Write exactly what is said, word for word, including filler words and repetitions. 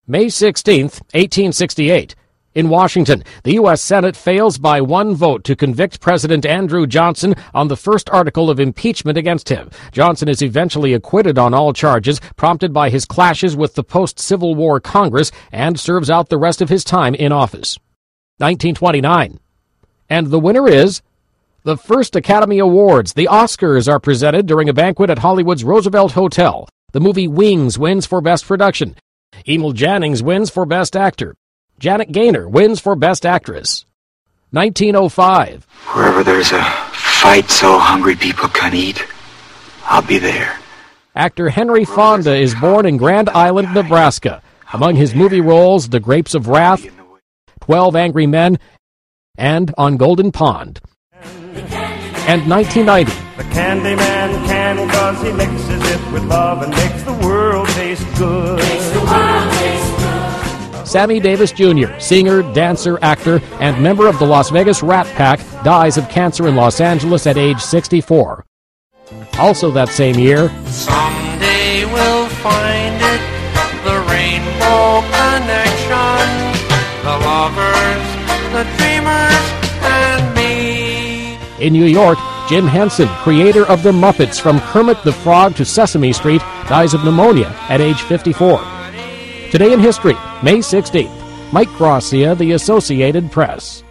May sixteenth, eighteen sixty-eight. In Washington, the U S Senate fails by one vote to convict President Andrew Johnson on the first article of impeachment against him. Johnson is eventually acquitted on all charges, prompted by his clashes with the post-Civil War Congress, and serves out the rest of his time in office. nineteen twenty-nine. And the winner is the first Academy Awards. The Oscars are presented during a banquet at Hollywood's Roosevelt Hotel. The movie Wings wins for Best Production. Emil Jannings wins for Best Actor. Janet Gaynor wins for Best Actress. nineteen oh five. Wherever there's a fight so hungry people can eat, I'll be there. Actor Henry Fonda is born in Grand Island, Nebraska. Among his movie roles, The Grapes of Wrath, Twelve Angry Men, and On Golden Pond. And nineteen ninety. The candy man can, 'cause he mixes it with love and makes the world taste good. Makes the world taste good. Sammy Davis Junior, singer, dancer, actor, and member of the Las Vegas Rat Pack, dies of cancer in Los Angeles at age sixty-four. Also that same year, someday we'll find it, the Rainbow Connection, the lovers, the dreamers, and me. In New York, Jim Henson, creator of The Muppets from Kermit the Frog to Sesame Street, dies of pneumonia at age fifty-four. Today in History, May sixteenth. Mike Gracia, The Associated Press.